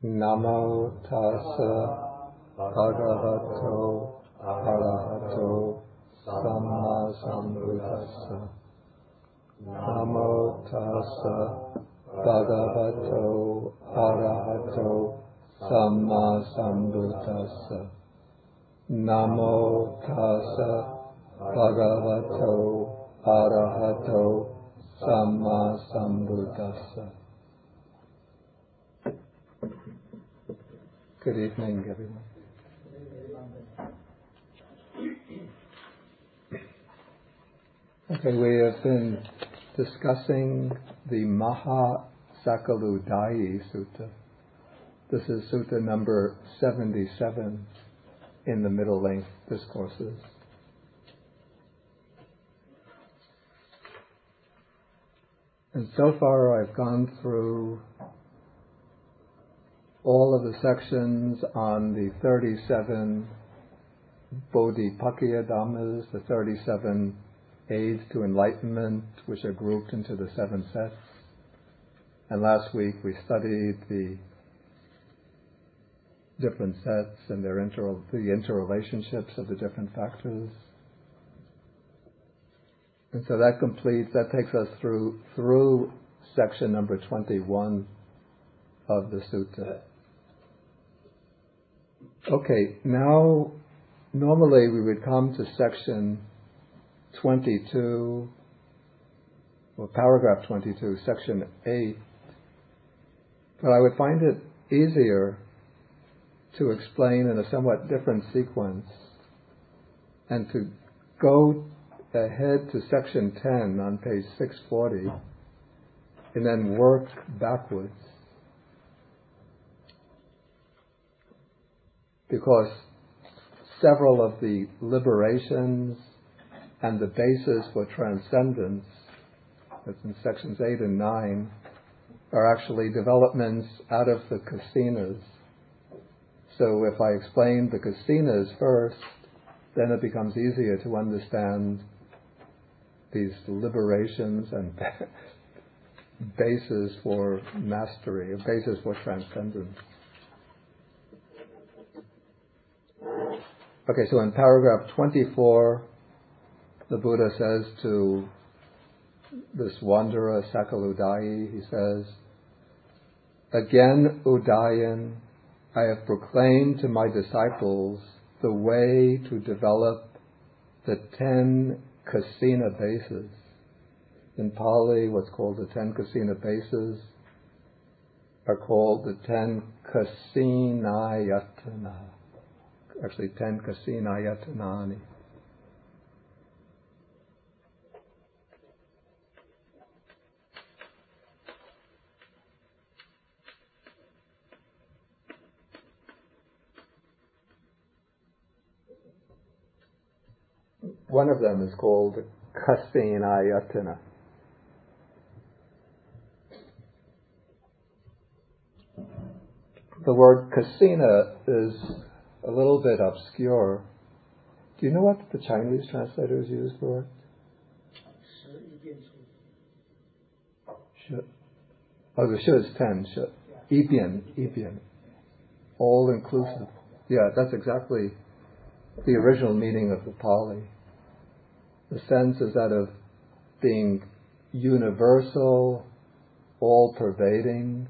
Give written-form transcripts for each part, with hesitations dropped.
Namo tassa bhagavato arahato samma sambuddhassa. Namo tassa bhagavato arahato samma sambuddhassa. Namo tassa bhagavato arahato samma sambuddhassa. Good evening, everyone. Okay, we have been discussing the Maha Sakaludaya Sutta. This is Sutta number 77 in the middle length discourses. And so far I've gone through all of the sections on the 37 Bodhipakkhya Dhammas, the 37 aids to enlightenment, which are grouped into the 7 sets. And last week we studied the different sets and their the interrelationships of the different factors. And so that takes us through section number 21 of the sutta. Okay, now normally we would come to section 22, or paragraph 22, section 8, but I would find it easier to explain in a somewhat different sequence and to go ahead to section 10 on page 640 and then work backwards. Because several of the liberations and the basis for transcendence, that's in sections 8 and 9, are actually developments out of the Kasinas. So if I explain the Kasinas first, then it becomes easier to understand these liberations and basis for mastery, a basis for transcendence. Okay, so in paragraph 24, the Buddha says to this wanderer, Sakaludaya, he says, "Again, Udayan, I have proclaimed to my disciples the way to develop the 10 Kasina bases." In Pali, what's called the 10 Kasina bases are called the 10 Kasinayatana. Actually, 10 Kasinayatanani. One of them is called Kasinayatana. The word Kasina is a little bit obscure. Do you know what the Chinese translators use for it? Oh, the shu is 10. Shu. Ibian. All inclusive. Yeah, that's exactly the original meaning of the Pali. The sense is that of being universal, all-pervading.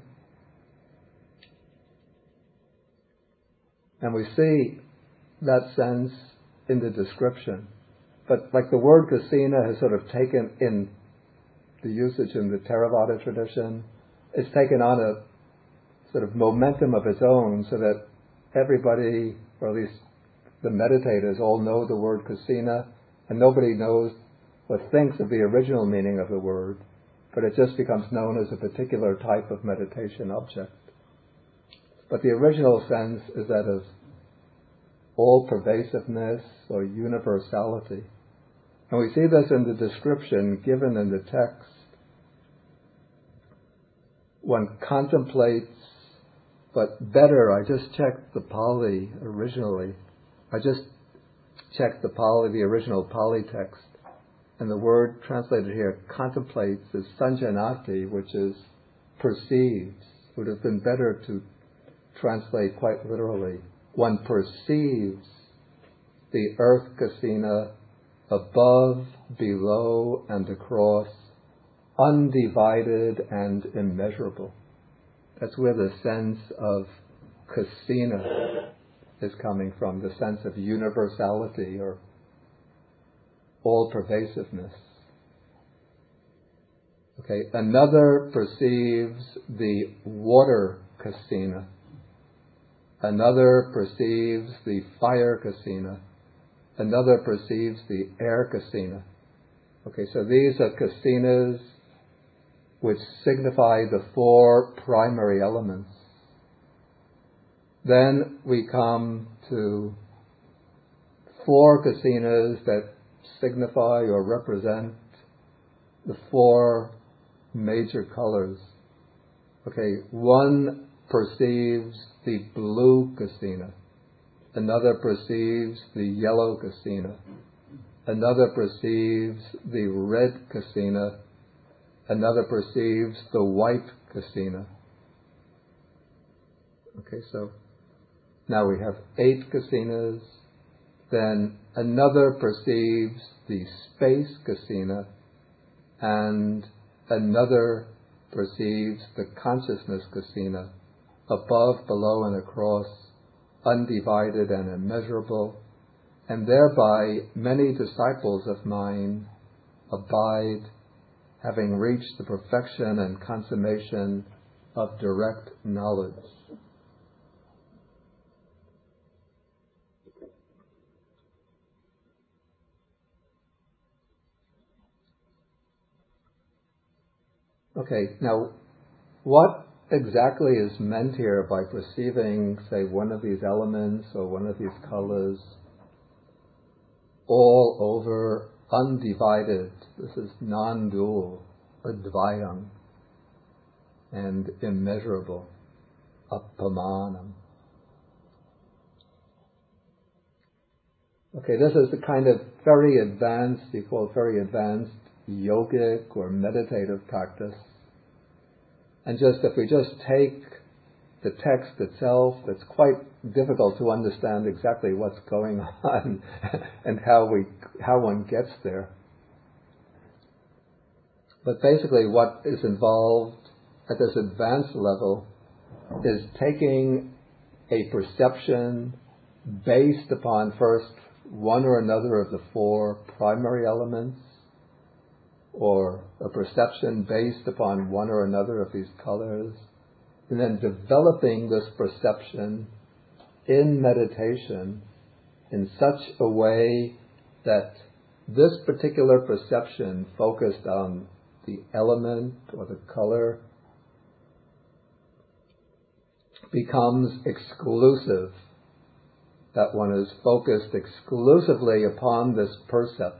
And we see that sense in the description. But like the word Kasina has sort of taken in the usage in the Theravada tradition, it's taken on a sort of momentum of its own so that everybody, or at least the meditators, all know the word Kasina, and nobody knows or thinks of the original meaning of the word, but it just becomes known as a particular type of meditation object. But the original sense is that of all-pervasiveness or universality. And we see this in the description given in the text. One contemplates, but better, I just checked the Pali originally. I just checked the original Pali text. And the word translated here, contemplates, is sanjanati, which is perceives. Would have been better to translate quite literally. One perceives the earth kasina above, below, and across, undivided and immeasurable. That's where the sense of kasina is coming from, the sense of universality or all-pervasiveness. Okay, another perceives the water kasina. Another perceives the fire kasina. Another perceives the air kasina. Okay, so these are kasinas which signify the four primary elements. Then we come to four kasinas that signify or represent the four major colors. Okay, one perceives the blue kasina. Another perceives the yellow kasina. Another perceives the red kasina. Another perceives the white kasina. Okay, so now we have 8 kasinas. Then another perceives the space kasina, and another perceives the consciousness kasina, above, below, and across, undivided and immeasurable, and thereby many disciples of mine abide, having reached the perfection and consummation of direct knowledge. Okay, now what exactly is meant here by perceiving, say, one of these elements or one of these colors all over, undivided? This is non-dual, advayam, and immeasurable, appamanam. Okay, this is the kind of very advanced, you call it very advanced yogic or meditative practice. And just if we just take the text itself, it's quite difficult to understand exactly what's going on and how one gets there. But basically what is involved at this advanced level is taking a perception based upon first one or another of the four primary elements, or a perception based upon one or another of these colors, and then developing this perception in meditation in such a way that this particular perception focused on the element or the color becomes exclusive, that one is focused exclusively upon this percept.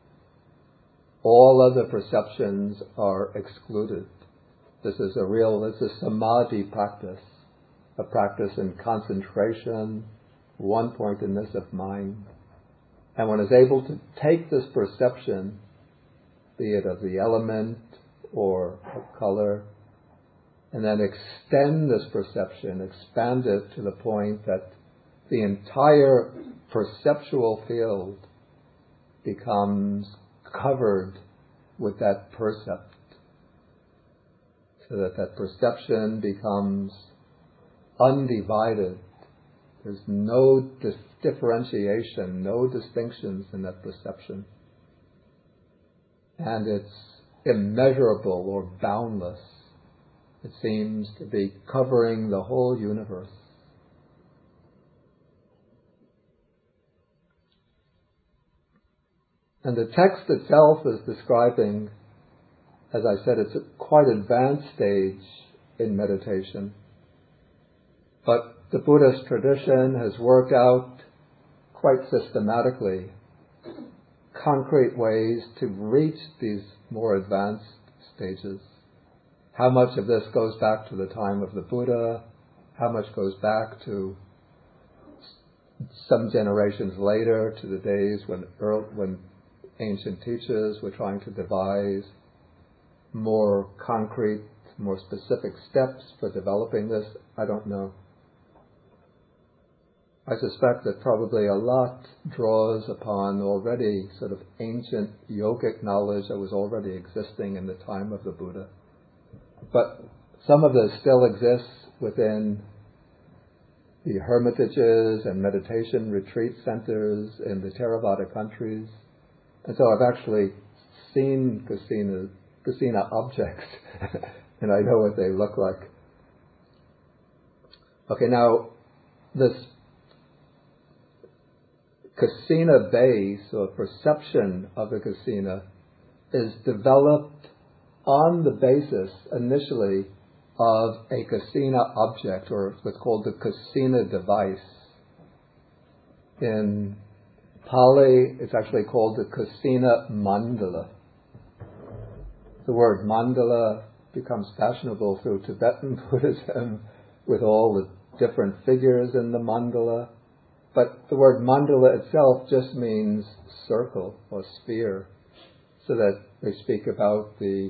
All other perceptions are excluded. This is a samadhi practice, a practice in concentration, one-pointedness of mind. And one is able to take this perception, be it of the element or of color, and then extend this perception, expand it to the point that the entire perceptual field becomes covered with that percept, so that that perception becomes undivided. There's no differentiation, no distinctions in that perception. And it's immeasurable or boundless. It seems to be covering the whole universe. And the text itself is describing, as I said, it's a quite advanced stage in meditation. But the Buddhist tradition has worked out quite systematically concrete ways to reach these more advanced stages. How much of this goes back to the time of the Buddha? How much goes back to some generations later, to the days when ancient teachers were trying to devise more concrete, more specific steps for developing this? I don't know. I suspect that probably a lot draws upon already sort of ancient yogic knowledge that was already existing in the time of the Buddha. But some of this still exists within the hermitages and meditation retreat centers in the Theravada countries. And so I've actually seen Kasina objects, and I know what they look like. Okay, now this Kasina base, or perception of the Kasina, is developed on the basis initially of a Kasina object, or what's called the Kasina device. In Pali, it's actually called the Kasina mandala. The word mandala becomes fashionable through Tibetan Buddhism with all the different figures in the mandala. But the word mandala itself just means circle or sphere, so that they speak about the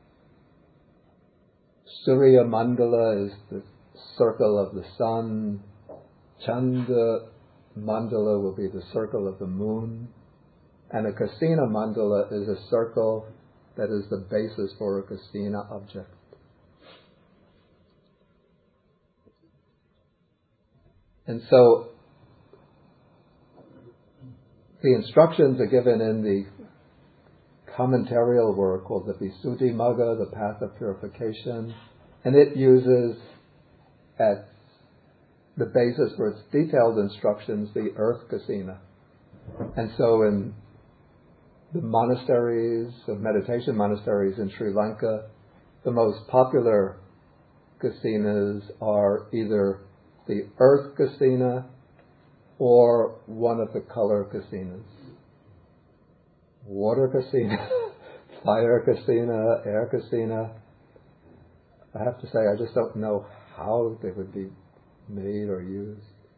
Surya Mandala is the circle of the sun, Chanda Mandala will be the circle of the moon, and a Kasina Mandala is a circle that is the basis for a Kasina object. And so the instructions are given in the commentarial work called the Visuddhimagga, the Path of Purification, and it uses as the basis for its detailed instructions the earth Kasina. And so in the monasteries, the meditation monasteries in Sri Lanka, the most popular Kasinas are either the earth Kasina or one of the color Kasinas. Water Kasina, fire Kasina, air Kasina. I have to say, I just don't know how they would be made or used.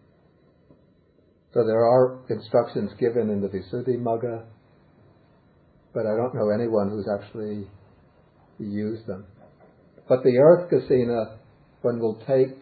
So there are instructions given in the Visuddhimagga, but I don't know anyone who's actually used them. But the earth Kasina, one will take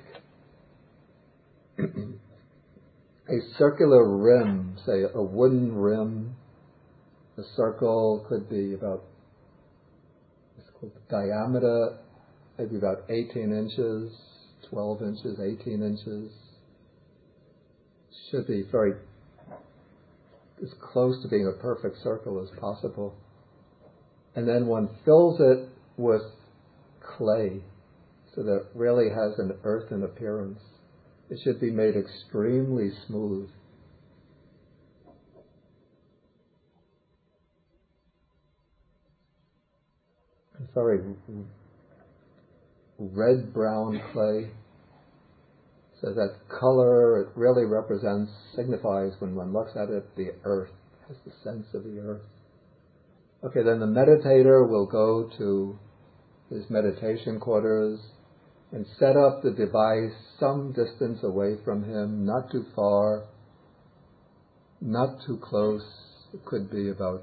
a circular rim, say a wooden rim. The circle could be about, it's called diameter, maybe about 18 inches, 12 inches, 18 inches. Should be very, as close to being a perfect circle as possible. And then one fills it with clay so that it really has an earthen appearance. It should be made extremely smooth. Sorry, red-brown clay. So that color, it really signifies when one looks at it, the earth, has the sense of the earth. Okay, then the meditator will go to his meditation quarters and set up the device some distance away from him, not too far, not too close. It could be about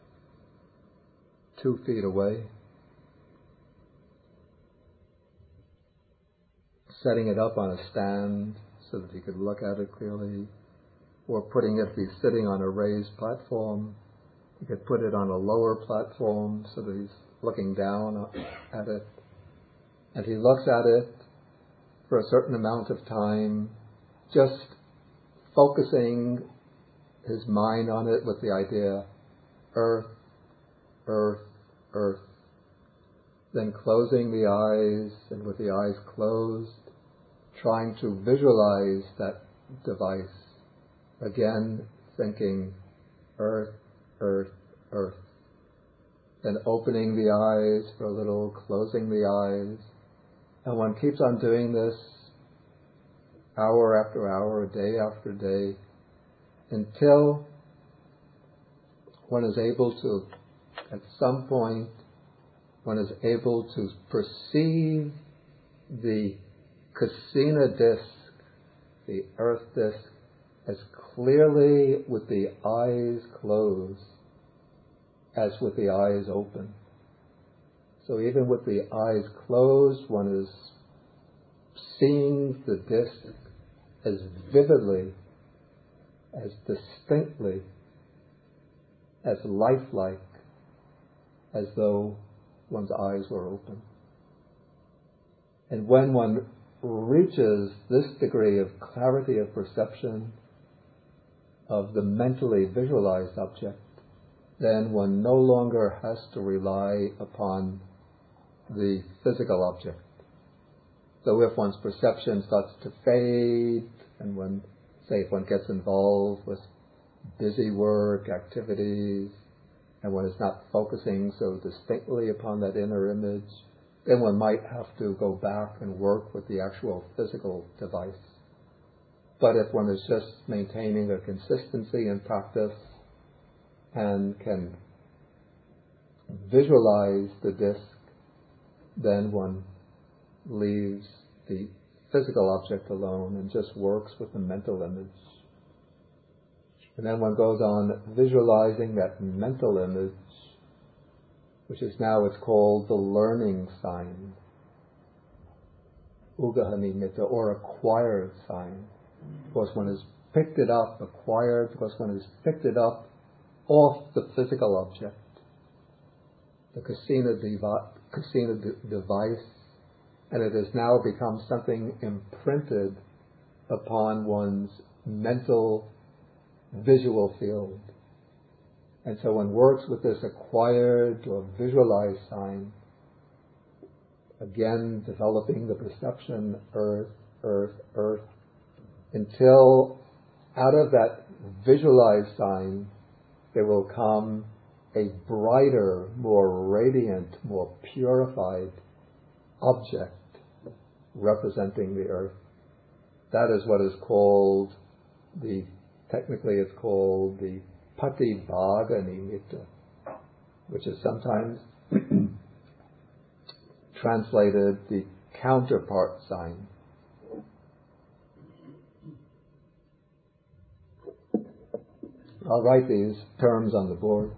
2 feet away. Setting it up on a stand so that he could look at it clearly, or putting it, if he's sitting on a raised platform, he could put it on a lower platform so that he's looking down at it. And he looks at it for a certain amount of time, just focusing his mind on it with the idea, earth, earth, earth. Then closing the eyes, and with the eyes closed, trying to visualize that device. Again, thinking earth, earth, earth. Then opening the eyes for a little, closing the eyes. And one keeps on doing this hour after hour, day after day, until one is able to, at some point, one is able to perceive the Kasina disc, the earth disc, as clearly with the eyes closed as with the eyes open. So even with the eyes closed, one is seeing the disc as vividly as distinctly, as lifelike, as though one's eyes were open. And when one reaches this degree of clarity of perception of the mentally visualized object, then one no longer has to rely upon the physical object. So if one's perception starts to fade, and if one gets involved with busy work, activities, and one is not focusing so distinctly upon that inner image, then one might have to go back and work with the actual physical device. But if one is just maintaining a consistency in practice and can visualize the disc, then one leaves the physical object alone and just works with the mental image. And then one goes on visualizing that mental image, which is now it's called the learning sign, Uggaha-nimitta, or acquired sign, because one has picked it up, acquired, because one has picked it up off the physical object, the kasina device, and it has now become something imprinted upon one's mental visual field. And so one works with this acquired or visualized sign, again developing the perception, earth, earth, earth, until out of that visualized sign there will come a brighter, more radiant, more purified object representing the earth. That is what is called technically it's called the Patibhaga-nimitta, which is sometimes translated the counterpart sign. I'll write these terms on the board.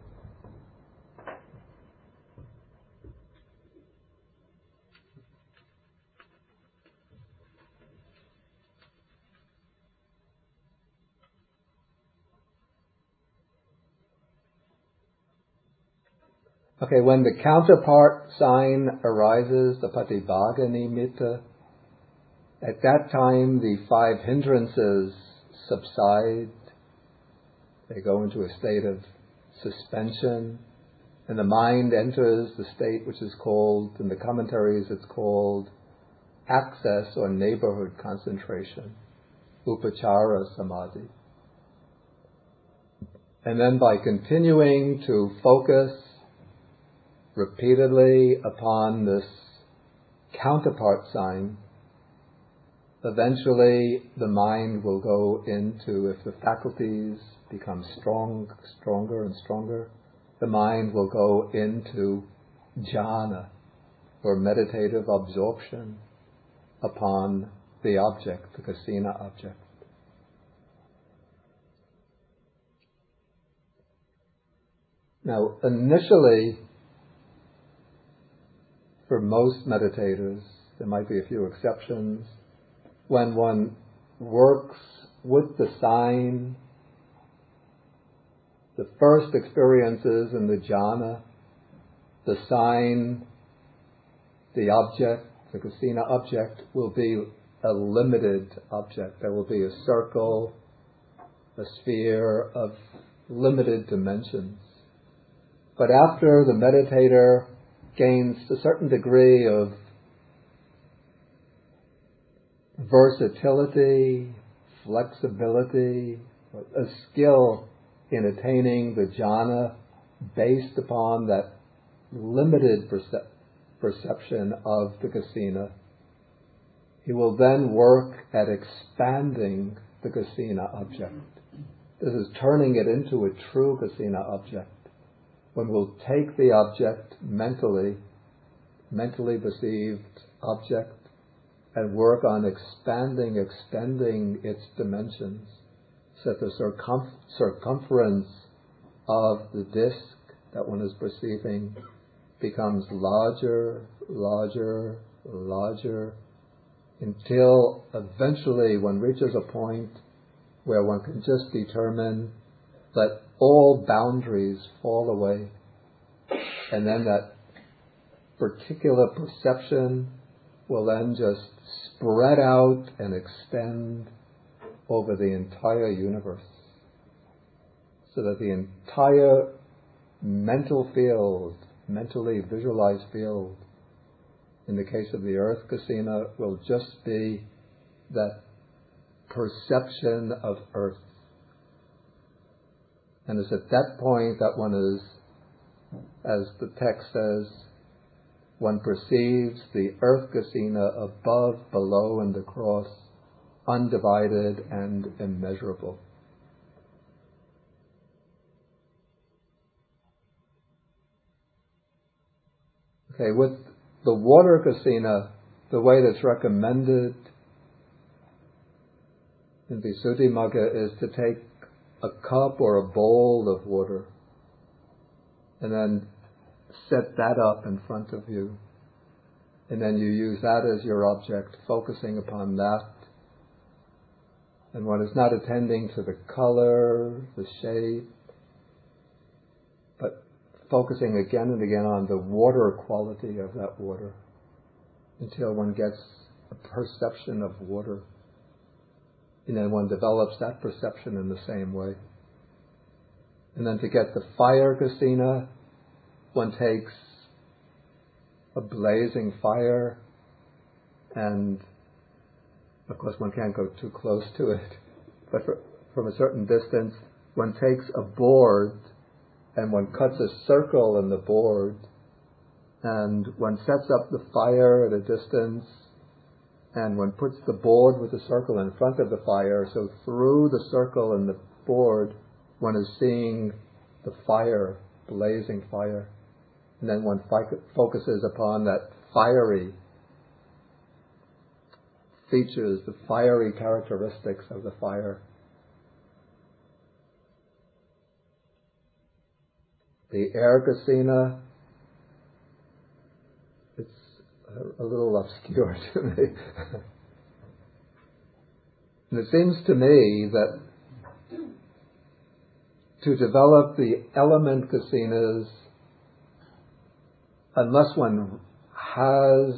Okay, when the counterpart sign arises, the Patibhaga-nimitta, at that time the 5 hindrances subside. They go into a state of suspension, and the mind enters the state which is called, in the commentaries it's called access or neighborhood concentration, upachara samadhi. And then by continuing to focus repeatedly upon this counterpart sign, eventually the mind will go into, if the faculties become stronger and stronger, the mind will go into jhana, or meditative absorption upon the object, the kasina object. Now, initially, for most meditators, there might be a few exceptions, when one works with the sign, the first experiences in the jhana, the sign, the object, the kasina object will be a limited object. There will be a circle, a sphere of limited dimensions. But after the meditator gains a certain degree of versatility, flexibility, a skill in attaining the jhana based upon that limited perception of the kasina, he will then work at expanding the kasina object. This is turning it into a true kasina object. One will take the object mentally perceived object, and work on extending its dimensions, so that the circumference of the disc that one is perceiving becomes larger, larger, larger, until eventually one reaches a point where one can just determine that all boundaries fall away, and then that particular perception will then just spread out and extend over the entire universe, so that the entire mental field, mentally visualized field, in the case of the earth kasina, will just be that perception of earth. And it's at that point that one is, as the text says, one perceives the earth kasina above, below, and across, undivided and immeasurable. Okay, with the water kasina, the way that's recommended in Visuddhimagga is to take a cup or a bowl of water and then set that up in front of you. And then you use that as your object, focusing upon that. And one is not attending to the color, the shape, but focusing again and again on the water quality of that water until one gets a perception of water. And then one develops that perception in the same way. And then to get the fire kasina, one takes a blazing fire, and of course one can't go too close to it, but from a certain distance, one takes a board and one cuts a circle in the board, and one sets up the fire at a distance, and one puts the board with the circle in front of the fire, so through the circle in the board, one is seeing the fire, blazing fire. And then one focuses upon that fiery features, the fiery characteristics of the fire. The air kasina, it's a little obscure to me. And it seems to me that to develop the element kasinas, unless one has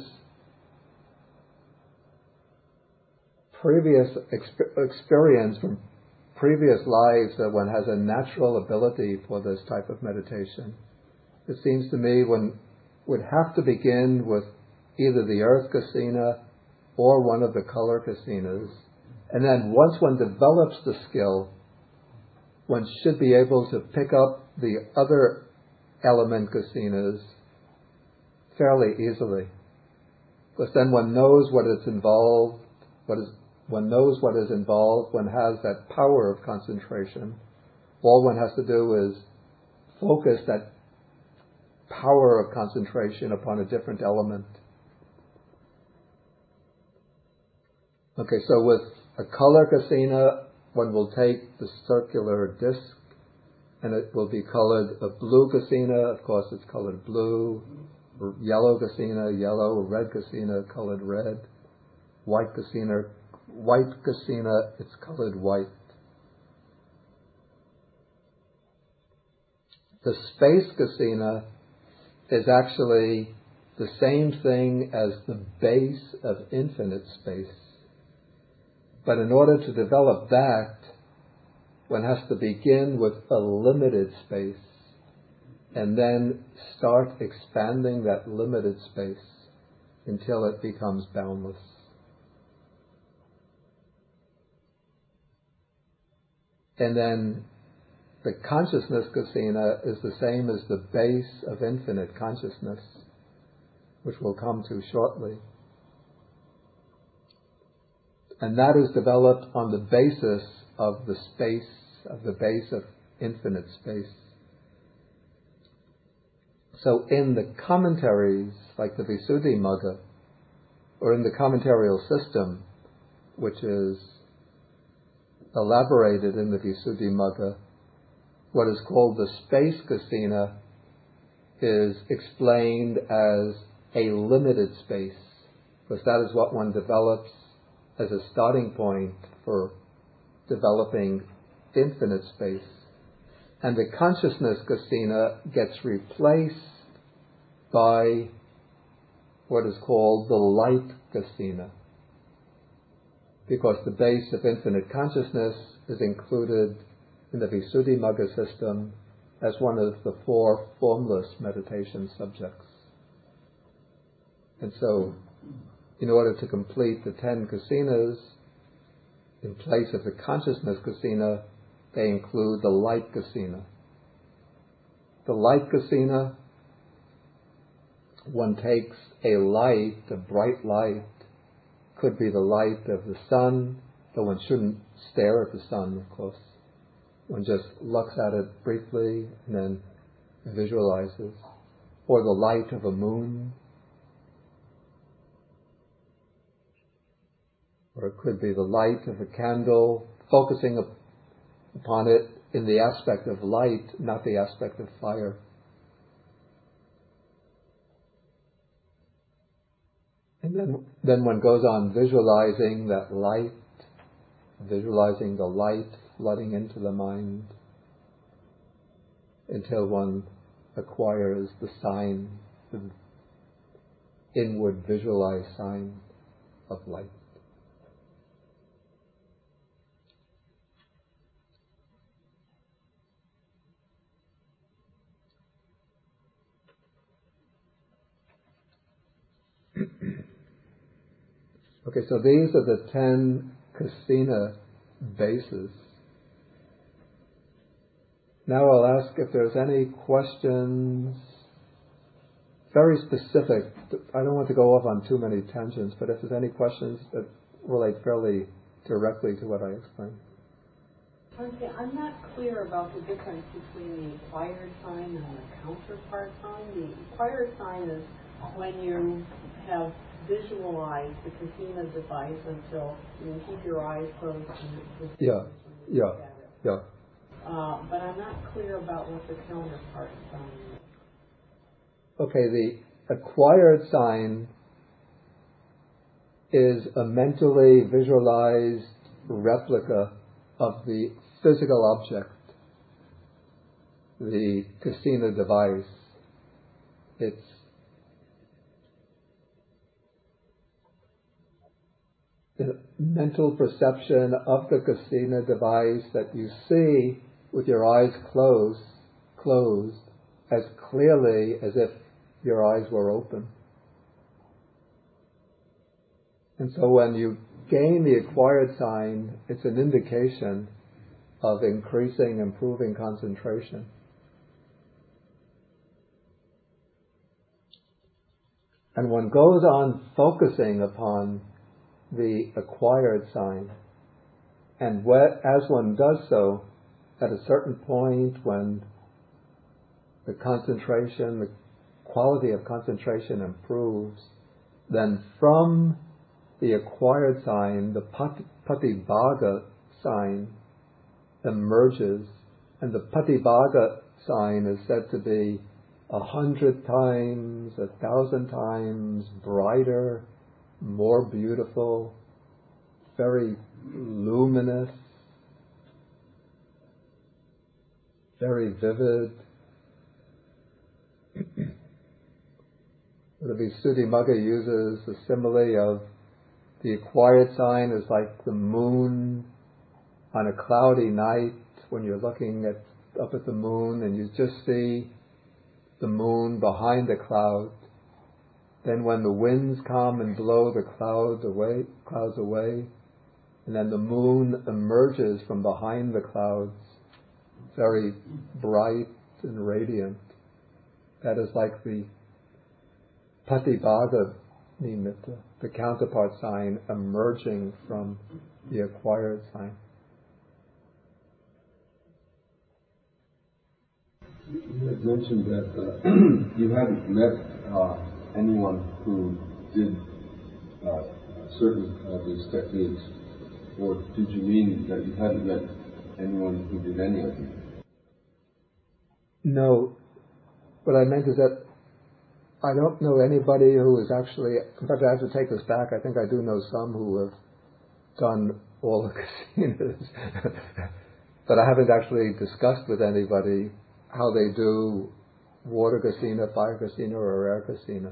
previous experience from previous lives, that one has a natural ability for this type of meditation, it seems to me one would have to begin with either the earth kasina or one of the color kasinas. And then once one develops the skill, one should be able to pick up the other element kasinas fairly easily, because then one knows what is involved. One knows what is involved. One has that power of concentration. All one has to do is focus that power of concentration upon a different element. Okay, so with a color kasina, one will take the circular disc, and it will be colored a blue kasina. Of course, it's colored blue. Yellow kasina, yellow. Red kasina, colored red. White kasina, it's colored white. The space kasina is actually the same thing as the base of infinite space. But in order to develop that, one has to begin with a limited space and then start expanding that limited space until it becomes boundless. And then the consciousness kasina is the same as the base of infinite consciousness, which we'll come to shortly. And that is developed on the basis of the space, of the base of infinite space. So in the commentaries, like the Visuddhimagga, or in the commentarial system, which is elaborated in the Visuddhimagga, what is called the space kasina is explained as a limited space, because that is what one develops as a starting point for developing infinite space. And the consciousness kasina gets replaced by what is called the light kasina, because the base of infinite consciousness is included in the Visuddhimagga system as one of the 4 formless meditation subjects. And so, in order to complete the 10 kasinas, in place of the consciousness kasina, they include the light kasina. The light kasina, one takes a light, a bright light, could be the light of the sun, though one shouldn't stare at the sun, of course. One just looks at it briefly and then visualizes. Or the light of a moon. Or it could be the light of a candle, focusing upon it in the aspect of light, not the aspect of fire. And then one goes on visualizing that light, visualizing the light flooding into the mind until one acquires the sign, the inward visualized sign of light. Okay, so these are the 10 kasina bases. Now I'll ask if there's any questions, very specific. I don't want to go off on too many tangents, but if there's any questions that relate fairly directly to what I explained. Okay, I'm not clear about the difference between the acquired sign and the counterpart sign. The acquired sign is when you have visualized the kasina device until you can keep your eyes closed and Yeah. but I'm not clear about what the counterpart sign is. Okay, the acquired sign is a mentally visualized replica of the physical object, the kasina device. It's the mental perception of the kasina device that you see with your eyes closed as clearly as if your eyes were open. And so when you gain the acquired sign, it's an indication of increasing, improving concentration. And one goes on focusing upon the acquired sign. And as one does so, at a certain point when the concentration, the quality of concentration improves, then from the acquired sign, the Patibhaga sign emerges, and the Patibhaga sign is said to be 100 times, 1,000 times brighter, more beautiful, very luminous, very vivid. The Visuddhimagga uses the simile of the acquired sign is like the moon on a cloudy night when you're looking up at the moon and you just see the moon behind the cloud. Then when the winds come and blow the clouds away, and then the moon emerges from behind the clouds, very bright and radiant. That is like the Patibhaga nimitta, the counterpart sign emerging from the acquired sign. You had mentioned that you hadn't met anyone who did certain of these techniques, or did you mean that you hadn't met anyone who did any of them? No. What I meant is that I don't know anybody who is actually, in fact I have to take this back, I think I do know some who have done all the kasinas. But I haven't actually discussed with anybody how they do water kasina, fire kasina, or air kasina.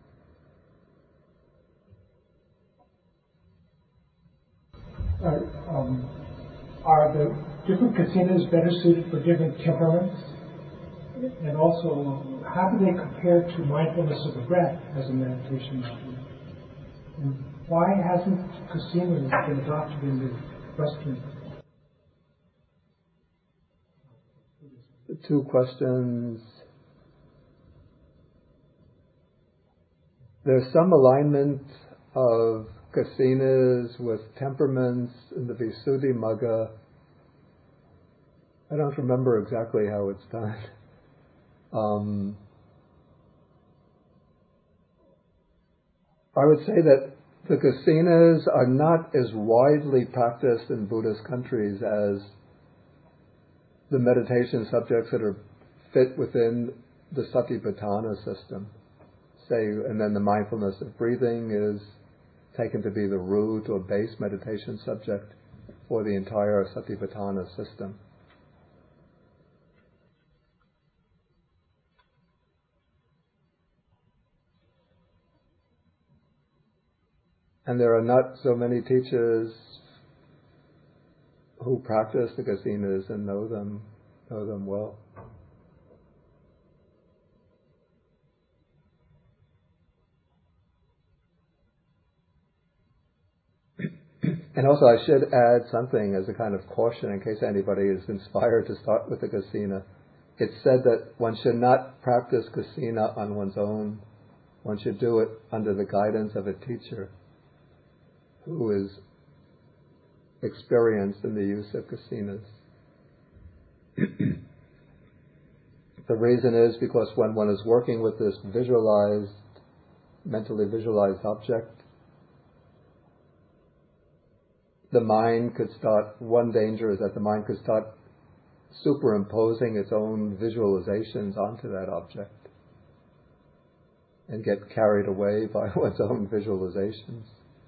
Are the different kasinas better suited for different temperaments? And also, how do they compare to mindfulness of the breath as a meditation module? And why hasn't kasina been adopted in the Western? Two questions. There's some alignment of kasinas with temperaments in the Visuddhimagga. I don't remember exactly how it's done. I would say that the kasinas are not as widely practiced in Buddhist countries as the meditation subjects that are fit within the Satipatthana system. And then the mindfulness of breathing is taken to be the root or base meditation subject for the entire Satipatthana system. And there are not so many teachers who practice the kasinas and know them well. And also I should add something as a kind of caution in case anybody is inspired to start with the kasina. It's said that one should not practice kasina on one's own. One should do it under the guidance of a teacher who is experienced in the use of kasinas. The reason is because when one is working with this mentally visualized object, one danger is that the mind could start superimposing its own visualizations onto that object and get carried away by one's own visualizations.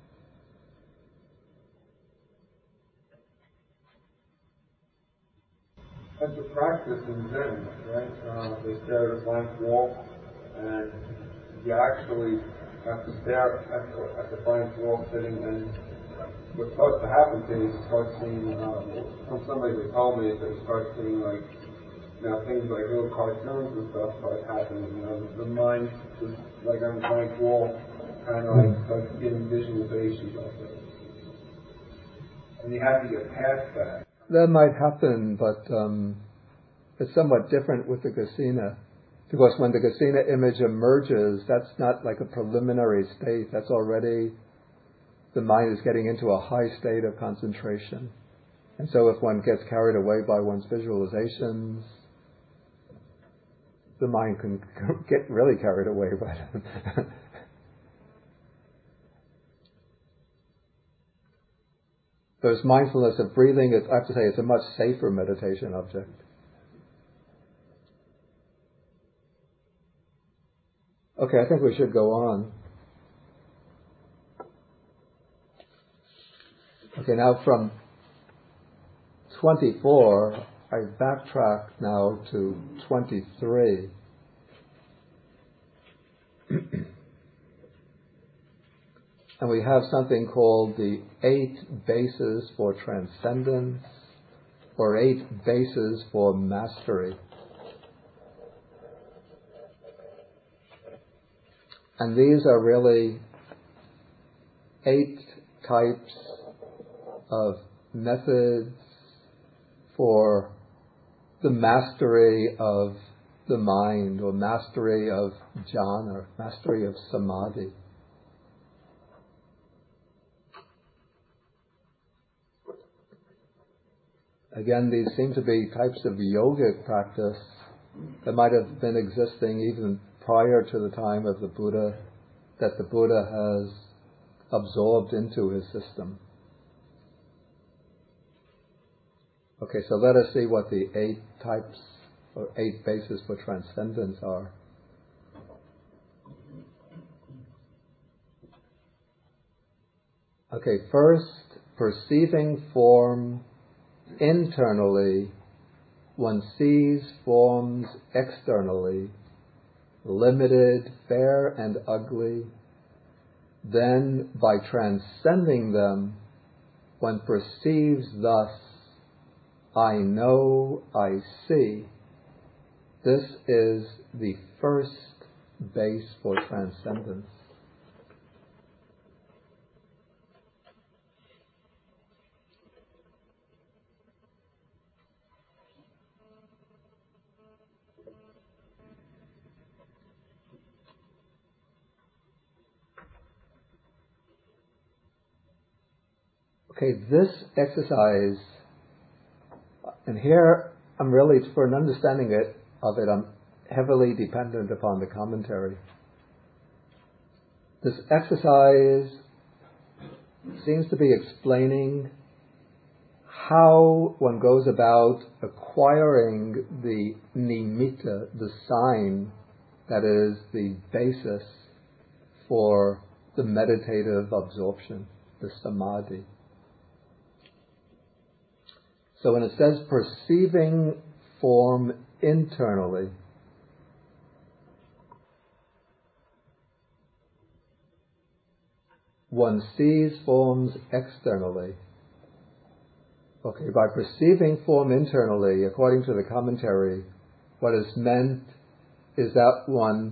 That's a practice in Zen, right? They stare at a blank wall, and you actually have to stare at the blank wall sitting, and what starts to happen to you is you start seeing, from somebody who told me, that you start seeing things like little cartoons and stuff start happening. The mind just like on a blank wall, kind of like starts getting visualizations of it. And you have to get past that. That might happen, but it's somewhat different with the kasina. Because when the kasina image emerges, that's not like a preliminary state. That's already, the mind is getting into a high state of concentration. And so if one gets carried away by one's visualizations, the mind can get really carried away by them. There's mindfulness of breathing. I have to say, it's a much safer meditation object. Okay, I think we should go on. Okay, now from 24, I backtrack now to 23. And we have something called the 8 bases for transcendence, or 8 bases for mastery. And these are really 8 types of methods for the mastery of the mind, or mastery of jhana, or mastery of samadhi. Again, these seem to be types of yogic practice that might have been existing even prior to the time of the Buddha, that the Buddha has absorbed into his system. Okay, so let us see what the 8 types or 8 bases for transcendence are. Okay, first, perceiving form internally, one sees forms externally, limited, fair and ugly. Then, by transcending them, one perceives thus, I know, I see. This is the first base for transcendence. Okay, this exercise, and here I'm really, for an understanding of it, I'm heavily dependent upon the commentary. This exercise seems to be explaining how one goes about acquiring the nimitta, the sign that is the basis for the meditative absorption, the samadhi. So when it says perceiving form internally, one sees forms externally. Okay, by perceiving form internally, according to the commentary, what is meant is that one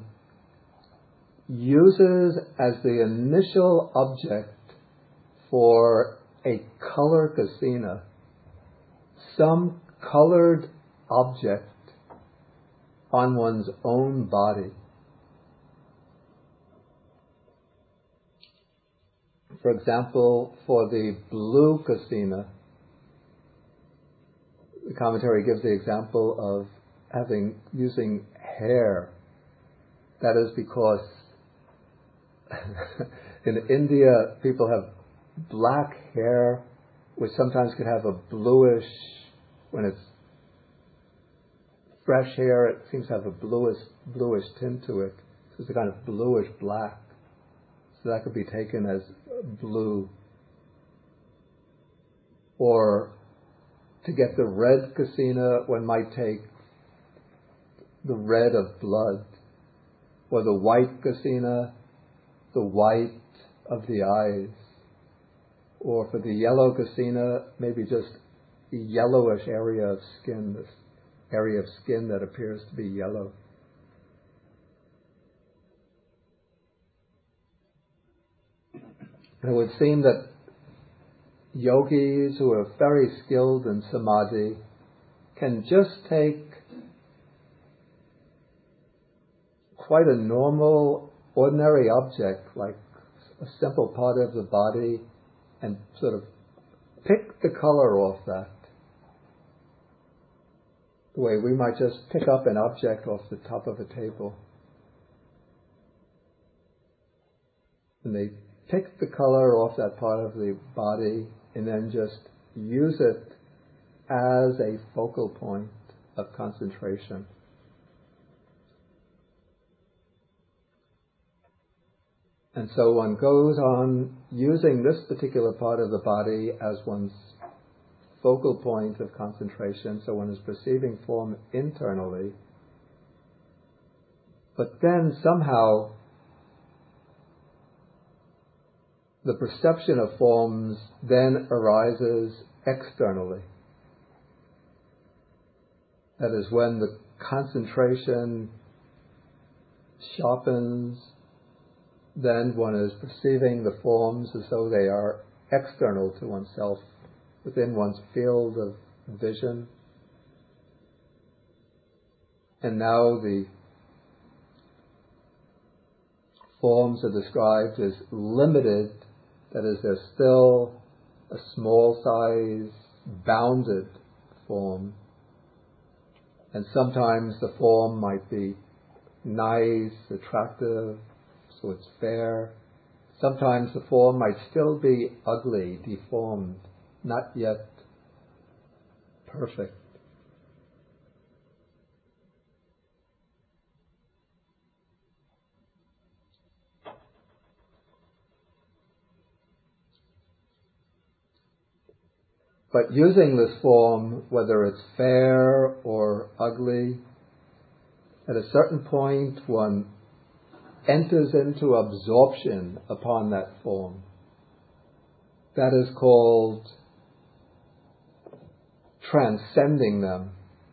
uses as the initial object for a color kasina some colored object on one's own body. For example, for the blue kasina, the commentary gives the example of using hair. That is because in India people have black hair, which sometimes could have a bluish, when it's fresh hair, it seems to have a bluish tint to it. So it's a kind of bluish black. So that could be taken as blue. Or to get the red kasina, one might take the red of blood. Or the white kasina, the white of the eyes. Or for the yellow kasina, maybe just a yellowish area of skin, this area of skin that appears to be yellow. And it would seem that yogis who are very skilled in samadhi can just take quite a normal, ordinary object, like a simple part of the body, and sort of pick the color off that. The way we might just pick up an object off the top of a table. And they pick the color off that part of the body and then just use it as a focal point of concentration. And so one goes on using this particular part of the body as one's focal point of concentration, so one is perceiving form internally. But then somehow the perception of forms then arises externally. That is when the concentration sharpens, then one is perceiving the forms as though they are external to oneself, within one's field of vision. And now the forms are described as limited, that is, they're still a small size, bounded form. And sometimes the form might be nice, attractive, so it's fair. Sometimes the form might still be ugly, deformed, not yet perfect. But using this form, whether it's fair or ugly, at a certain point one enters into absorption upon that form. That is called transcending them.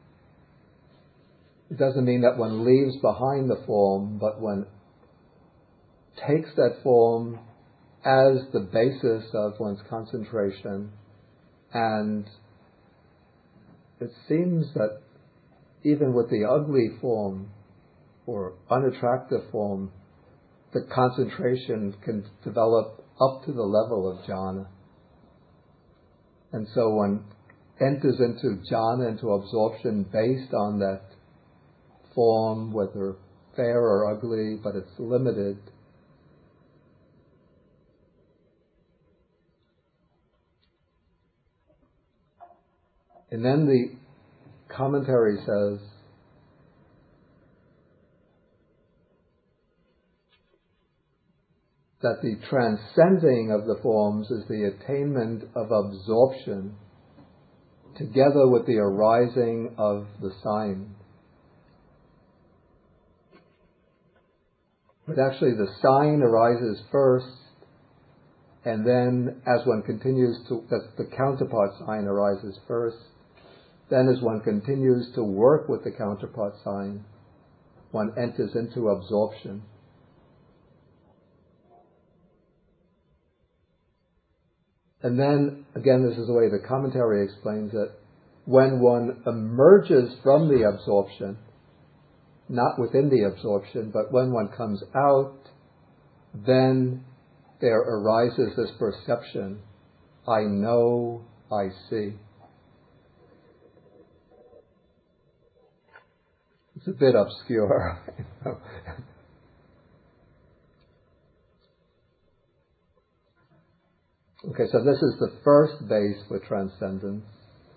It doesn't mean that one leaves behind the form, but one takes that form as the basis of one's concentration. And it seems that even with the ugly form or unattractive form, the concentration can develop up to the level of jhana. And so one enters into jhana, into absorption based on that form, whether fair or ugly, but it's limited. And then the commentary says, that the transcending of the forms is the attainment of absorption together with the arising of the sign. But actually the sign arises first, and then as one continues to, the counterpart sign arises first, then as one continues to work with the counterpart sign, one enters into absorption. And then, again, this is the way the commentary explains it, when one emerges from the absorption, not within the absorption, but when one comes out, then there arises this perception, I know, I see. It's a bit obscure. Okay, so this is the first base for transcendence.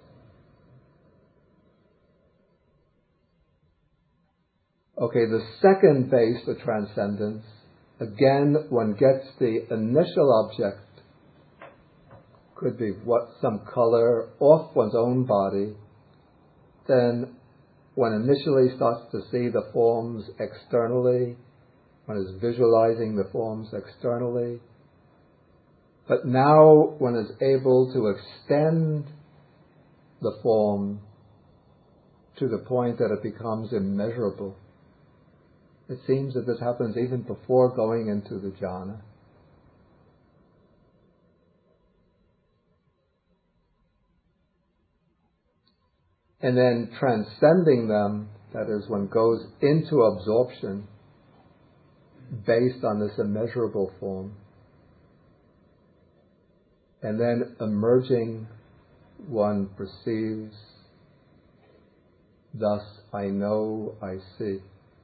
Okay, the second base for transcendence, again, one gets the initial object, could be some color, off one's own body. Then one initially starts to see the forms externally, one is visualizing the forms externally. But now one is able to extend the form to the point that it becomes immeasurable. It seems that this happens even before going into the jhana. And then transcending them, that is, one goes into absorption based on this immeasurable form. And then emerging, one perceives, thus I know, I see.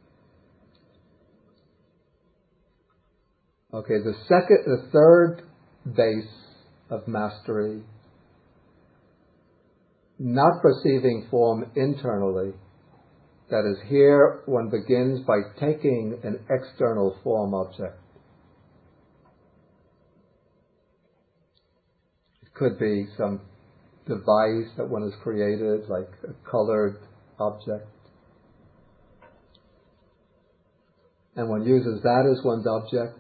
Okay, the third base of mastery, not perceiving form internally. That is, here one begins by taking an external form object. Could be some device that one has created, like a colored object. And one uses that as one's object.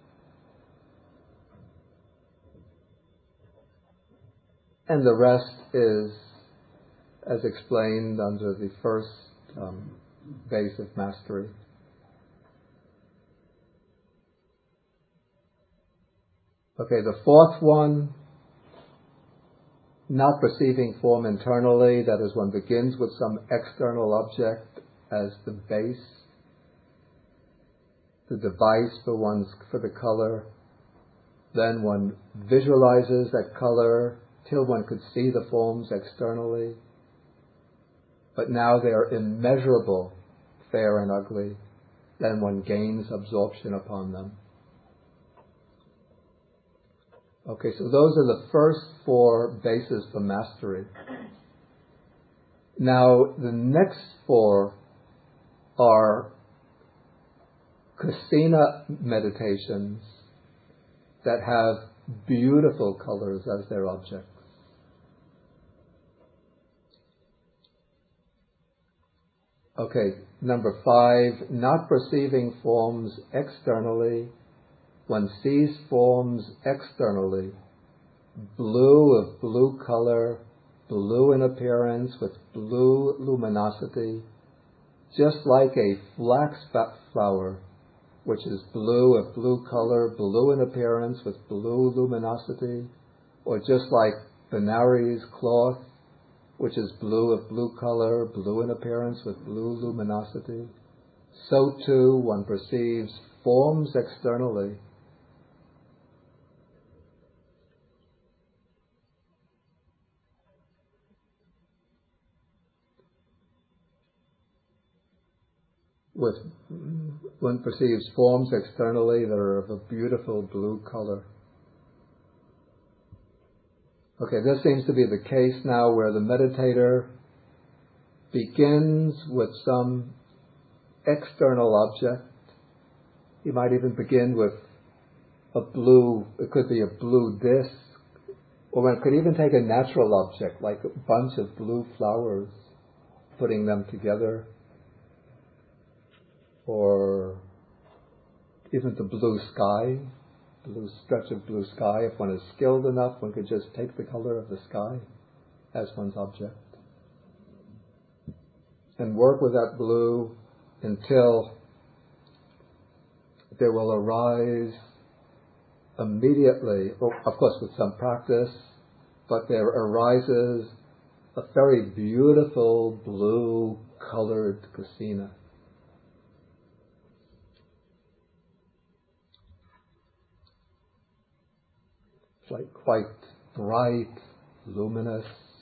And the rest is, as explained under the first base of mastery. Okay, the fourth one, not perceiving form internally, that is, one begins with some external object as the base, the device for the color. Then one visualizes that color till one could see the forms externally. But now they are immeasurable, fair and ugly. Then one gains absorption upon them. Okay, so those are the first four bases for mastery. Now, the next four are kasina meditations that have beautiful colors as their objects. Okay, number 5, not perceiving forms externally. One sees forms externally. Blue of blue color, blue in appearance with blue luminosity, just like a flax flower, which is blue of blue color, blue in appearance with blue luminosity, or just like Benares cloth, which is blue of blue color, blue in appearance with blue luminosity. So too one perceives forms externally. One perceives forms externally that are of a beautiful blue color. Okay, this seems to be the case now where the meditator begins with some external object. He might even begin with it could be a blue disc, or one could even take a natural object like a bunch of blue flowers, putting them together, or even the blue sky, blue stretch of blue sky. If one is skilled enough, one could just take the color of the sky as one's object and work with that blue until there will arise immediately, of course with some practice, but there arises a very beautiful blue colored kasina. It's like quite bright, luminous,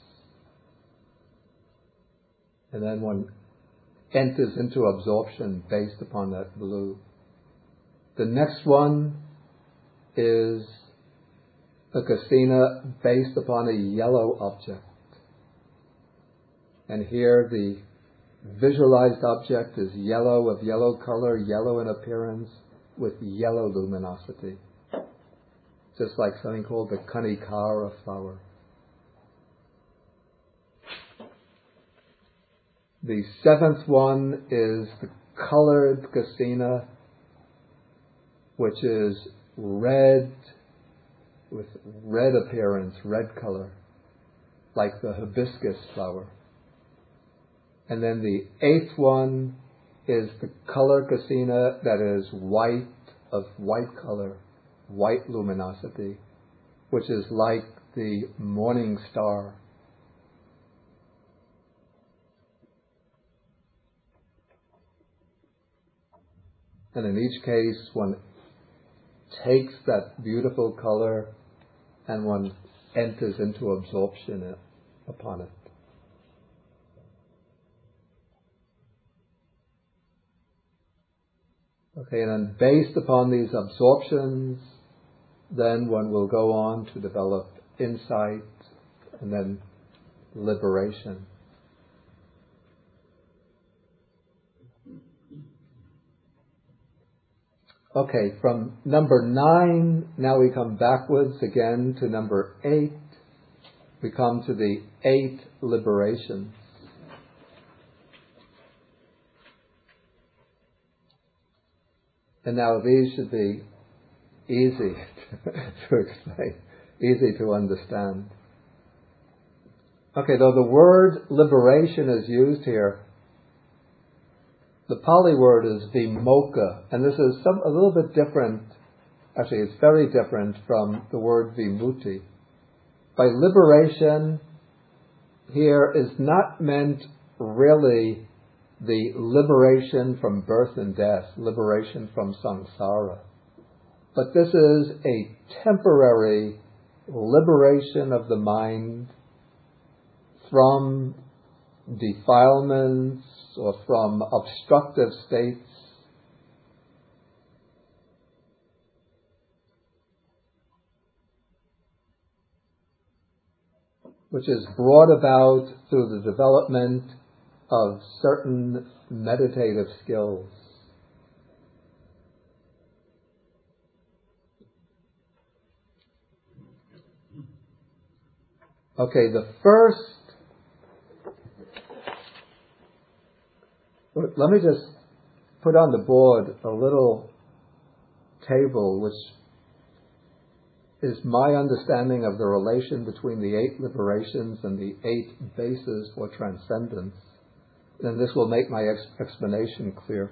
and then one enters into absorption based upon that blue. The next one is a kasina based upon a yellow object. And here the visualized object is yellow, of yellow color, yellow in appearance, with yellow luminosity. Just like something called the Kanikara flower. The 7th one is the colored kasina, which is red, with red appearance, red color, like the hibiscus flower. And then the 8th one is the color kasina that is white, of white color, white luminosity, which is like the morning star. And in each case, one takes that beautiful color and one enters into absorption upon it. Okay, and then based upon these absorptions, then one will go on to develop insight and then liberation. Okay, from number 9, now we come backwards again to number 8. We come to the 8 liberations. And now these should be easy to explain, easy to understand. Okay, though the word liberation is used here, the Pali word is vimokkha, and this is a little bit different, actually it's very different from the word vimutti. By liberation, here is not meant really the liberation from birth and death, liberation from samsara. But this is a temporary liberation of the mind from defilements or from obstructive states. Which is brought about through the development of certain meditative skills. Okay, the first let me just put on the board a little table which is my understanding of the relation between the 8 liberations and the 8 bases for transcendence. Then this will make my explanation clear.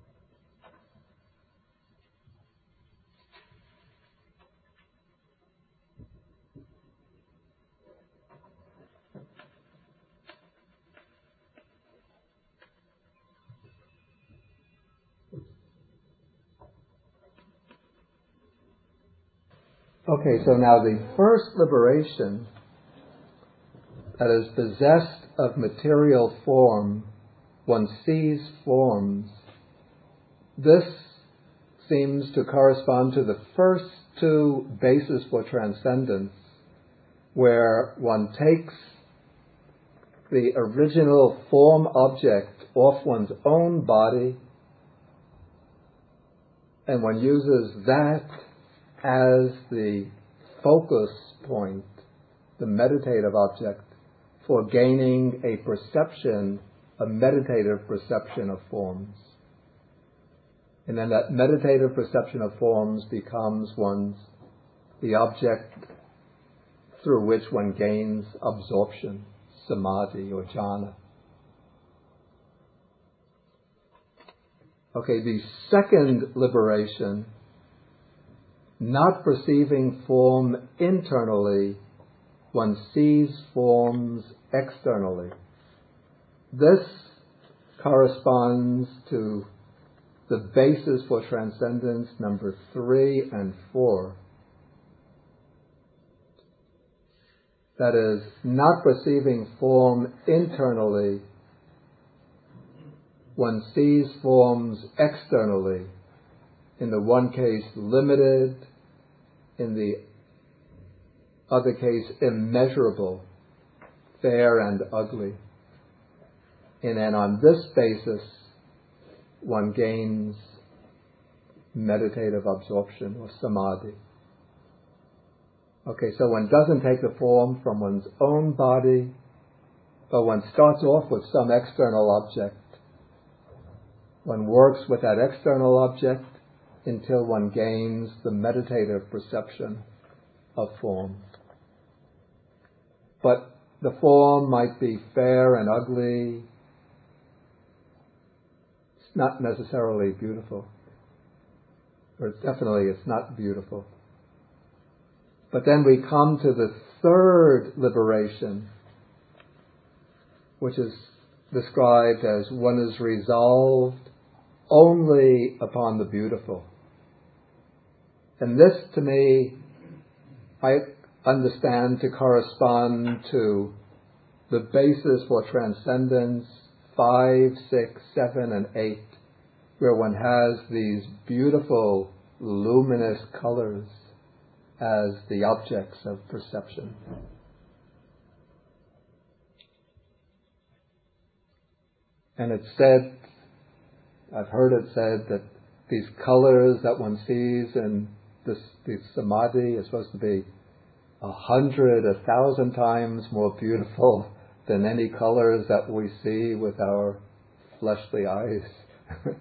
Okay, so now the first liberation, that is possessed of material form, one sees forms. This seems to correspond to the first 2 bases for transcendence, where one takes the original form object off one's own body and one uses that as the focus point, the meditative object, for gaining a perception, a meditative perception of forms. And then that meditative perception of forms becomes the object through which one gains absorption, samadhi or jhana. Okay, the second liberation, not perceiving form internally, one sees forms externally. This corresponds to the basis for transcendence number 3 and 4. That is, not perceiving form internally, one sees forms externally. In the one case, limited. In the other case, immeasurable, fair and ugly. And then on this basis, one gains meditative absorption or samadhi. Okay, so one doesn't take the form from one's own body, but one starts off with some external object. One works with that external object until one gains the meditative perception of form. But the form might be fair and ugly. It's not necessarily beautiful. Or definitely it's not beautiful. But then we come to the third liberation, which is described as one is resolved only upon the beautiful. And this, to me, I understand to correspond to the basis for transcendence 5, 6, 7, and 8, where one has these beautiful, luminous colors as the objects of perception. And it's said, I've heard it said, that these colors that one sees in this samadhi is supposed to be 100, 1,000 times more beautiful than any colors that we see with our fleshly eyes.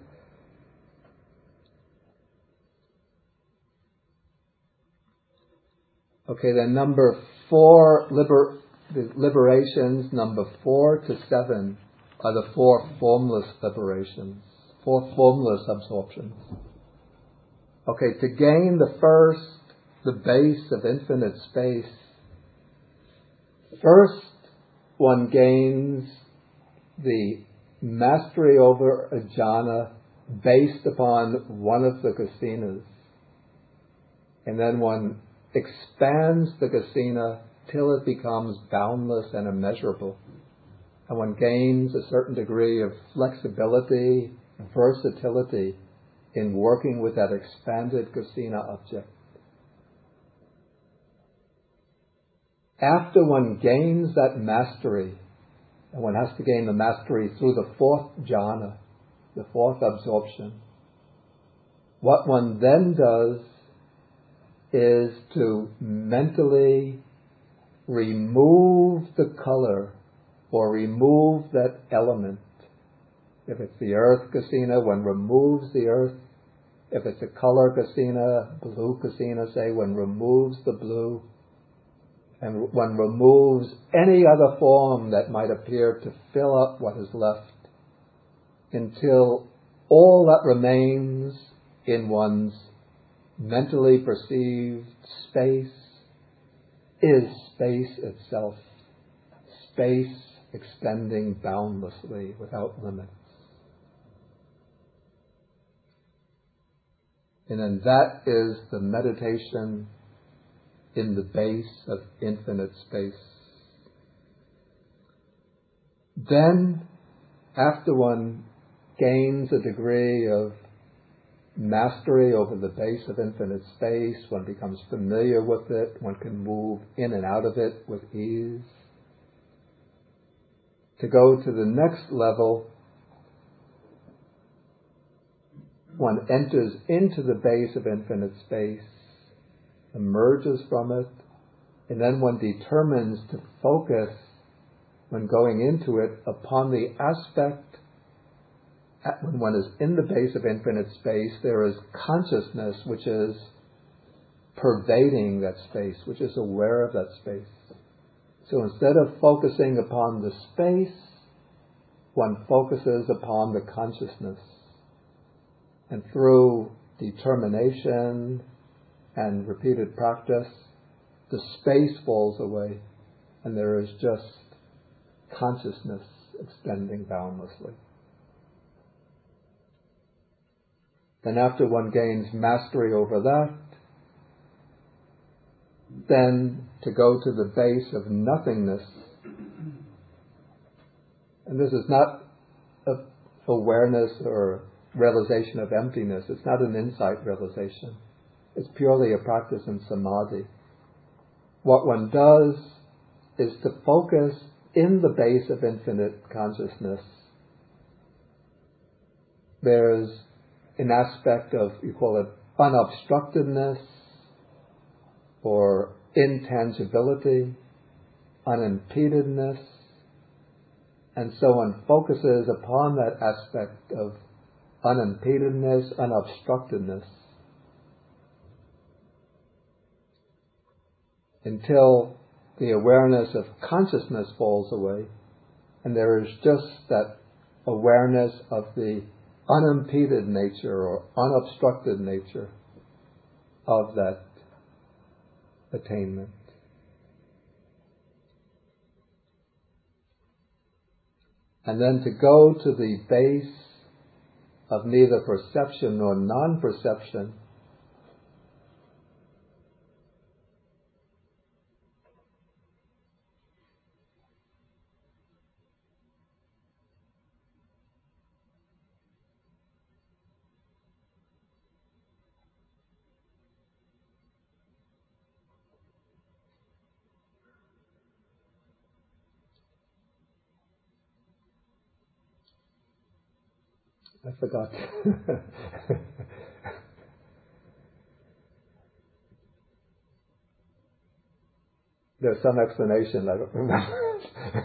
Okay, then number 4, the liberations, number 4 to 7 are the 4 formless liberations, 4 formless absorptions. Okay, to gain the first, the base of infinite space, first one gains the mastery over a jhana based upon one of the kasinas. And then one expands the kasina till it becomes boundless and immeasurable. And one gains a certain degree of flexibility, versatility in working with that expanded kasina object. After one gains that mastery, and one has to gain the mastery through the 4th jhana, the 4th absorption, what one then does is to mentally remove the color or remove that element, If it's the earth kasina, one removes the earth. If it's a color kasina, blue kasina, say, one removes the blue. And one removes any other form that might appear to fill up what is left, until all that remains in one's mentally perceived space is space itself. Space extending boundlessly without limits. And then that is the meditation in the base of infinite space. Then, after one gains a degree of mastery over the base of infinite space, one becomes familiar with it, one can move in and out of it with ease. To go to the next level, one enters into the base of infinite space, emerges from it, and then one determines to focus, when going into it, upon the aspect. When one is in the base of infinite space, there is consciousness which is pervading that space, which is aware of that space. So instead of focusing upon the space, one focuses upon the consciousness. And through determination and repeated practice, the space falls away, and there is just consciousness extending boundlessly. Then after one gains mastery over that, then to go to the base of nothingness. And this is not awareness or realization of emptiness. It's not an insight realization. It's purely a practice in samadhi. What one does is to focus in the base of infinite consciousness. There's an aspect of, you call it unobstructedness or intangibility, unimpededness, and so one focuses upon that aspect of unimpededness, unobstructedness, until the awareness of consciousness falls away, and there is just that awareness of the unimpeded nature or unobstructed nature of that attainment. And then to go to the base of neither perception nor non-perception, I forgot. There's some explanation, I don't remember.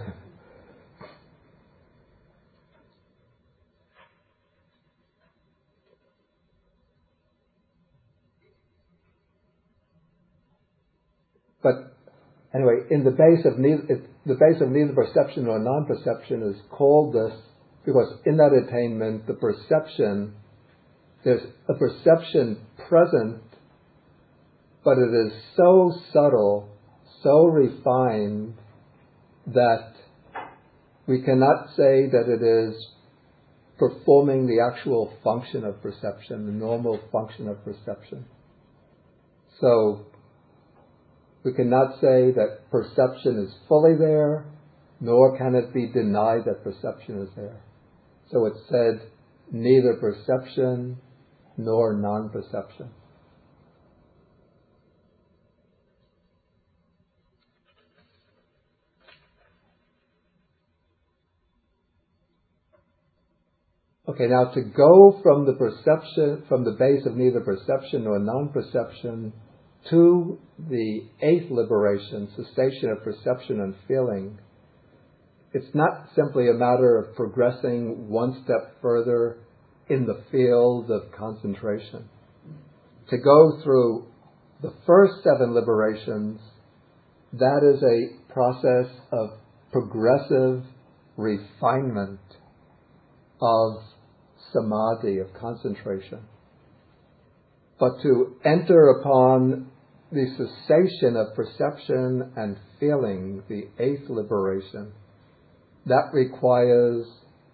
But anyway, in the base of neither perception nor non-perception is called this because in that attainment, the perception, there's a perception present, but it is so subtle, so refined, that we cannot say that it is performing the actual function of perception, the normal function of perception. So, we cannot say that perception is fully there, nor can it be denied that perception is there. So it's said, neither perception nor non-perception. Okay, now to go from the perception, from the base of neither perception nor non-perception to the eighth liberation, cessation of perception and feeling, it's not simply a matter of progressing one step further in the field of concentration. To go through the first 7 liberations, that is a process of progressive refinement of samadhi, of concentration. But to enter upon the cessation of perception and feeling, the 8th liberation, that requires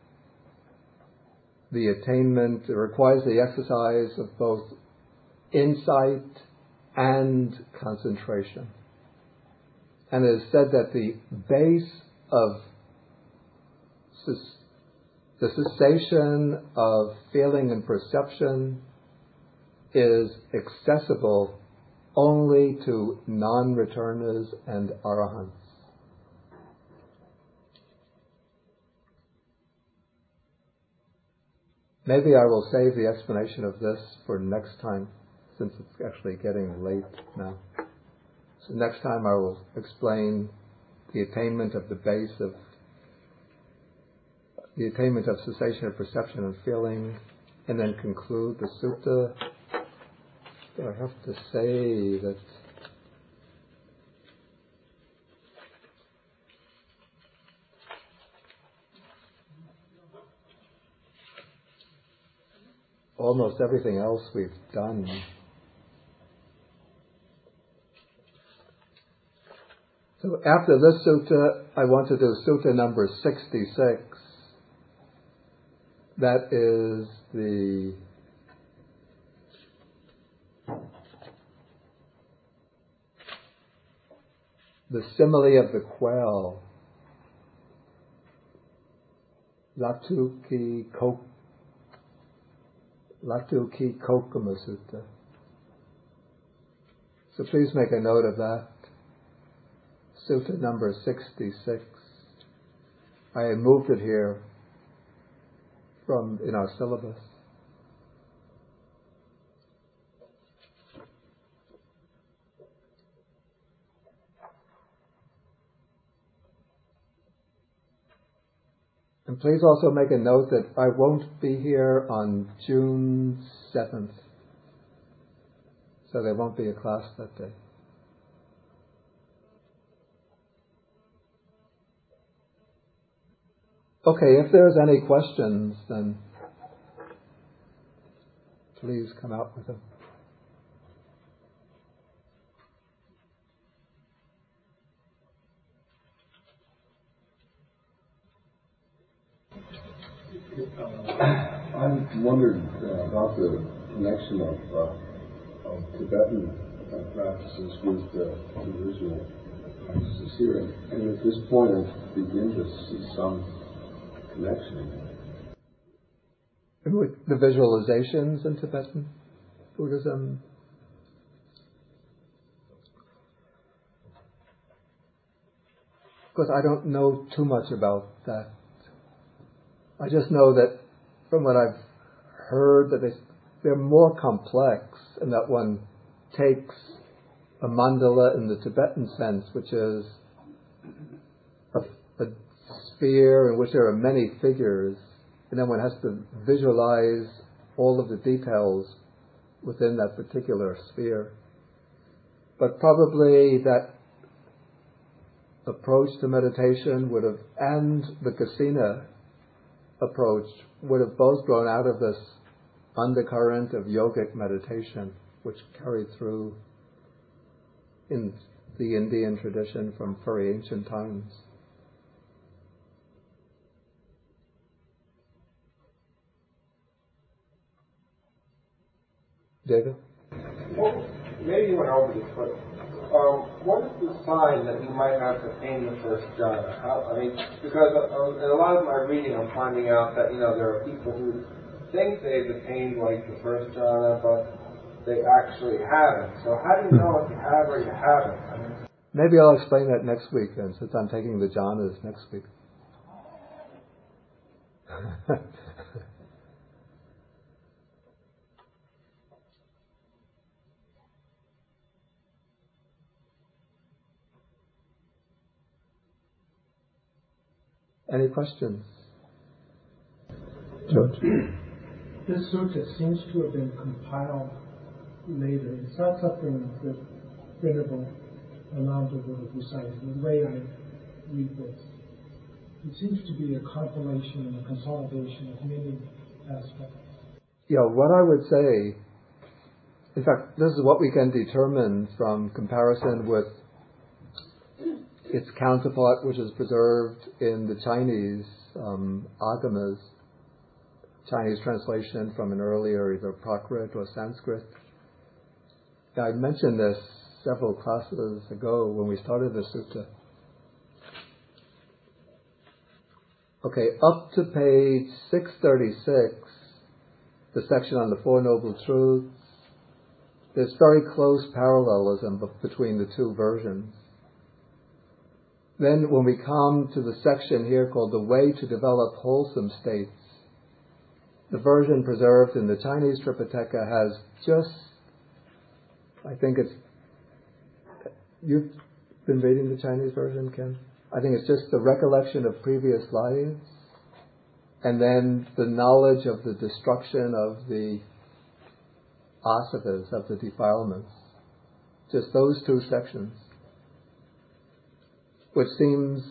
the attainment, it requires the exercise of both insight and concentration. And it is said that the base of the cessation of feeling and perception is accessible only to non-returners and arahants. Maybe I will save the explanation of this for next time, since it's actually getting late now. So next time I will explain the attainment of the base of the attainment of cessation of perception and feeling, and then conclude the sutta. So I have to say that almost everything else we've done. So after this sutta, I want to do sutta number 66. That is the simile of the quail. Latu ki Kokama Sutta. So please make a note of that. Sutta number 66. I had moved it here from in our syllabus. And please also make a note that I won't be here on June 7th. So there won't be a class that day. Okay, if there's any questions, then please come out with them. I wondered about the connection of Tibetan practices with the visual practices here, and at this point I begin to see some connection. With the visualizations in Tibetan Buddhism, because I don't know too much about that. I just know that from what I've heard that they're more complex, and that one takes a mandala in the Tibetan sense, which is a sphere in which there are many figures, and then one has to visualize all of the details within that particular sphere. But probably that approach to meditation would have, and the Kasina approach would have both grown out of this undercurrent of yogic meditation, which carried through in the Indian tradition from very ancient times. David? Well, maybe you went over this, but what is the sign that you might have attained the first jhana? Because in a lot of my reading, I'm finding out that there are people who think they've attained like the first jhana, but they actually haven't. So how do you know if you have or you haven't? Maybe I'll explain that next week then, since I'm taking the jhanas next week. Any questions? George? This sutta seems to have been compiled later. It's not something that Venerable Ananda would have recited. The way I read this, it seems to be a compilation and a consolidation of many aspects. Yeah, what I would say, in fact, this is what we can determine from comparison with its counterpart, which is preserved in the Chinese agamas, Chinese translation from an earlier either Prakrit or Sanskrit. Now, I mentioned this several classes ago when we started the sutta. Okay, up to page 636, the section on the Four Noble Truths, there's very close parallelism between the two versions. Then when we come to the section here called The Way to Develop Wholesome States, the version preserved in the Chinese Tripitaka has just, I think it's, you've been reading the Chinese version, Ken? I think it's just the recollection of previous lives and then the knowledge of the destruction of the asavas, of the defilements. Just those two sections, which seems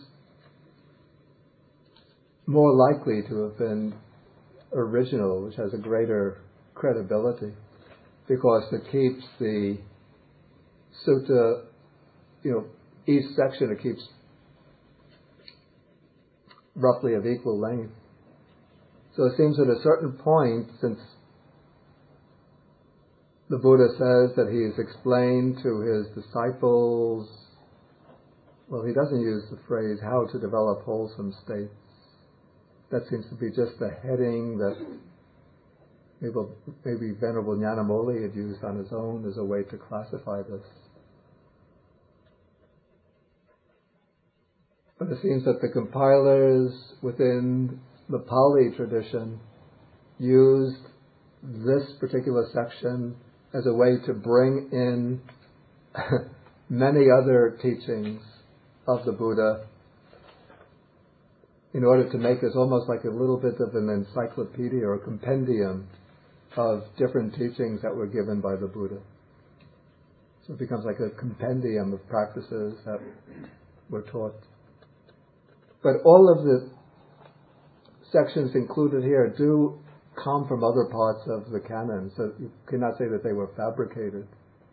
more likely to have been original, which has a greater credibility, because it keeps the sutta, each section it keeps roughly of equal length. So it seems at a certain point, since the Buddha says that he has explained to his disciples, well, he doesn't use the phrase how to develop wholesome states. That seems to be just the heading that maybe Venerable Nyanamoli had used on his own as a way to classify this. But it seems that the compilers within the Pali tradition used this particular section as a way to bring in many other teachings of the Buddha in order to make this almost like a little bit of an encyclopedia or a compendium of different teachings that were given by the Buddha. So it becomes like a compendium of practices that were taught. But all of the sections included here do come from other parts of the canon, so you cannot say that they were fabricated.